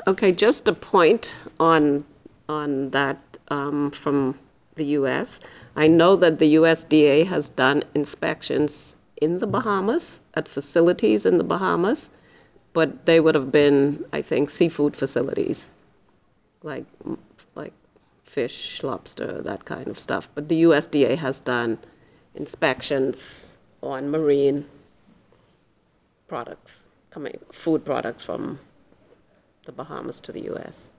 Okay, just a point on that from the U.S. I know that the USDA has done inspections in the Bahamas at facilities in the Bahamas, but they would have been, I think, seafood facilities like like fish, lobster, that kind of stuff. But the USDA has done inspections on marine products, coming food products from the Bahamas to the U.S.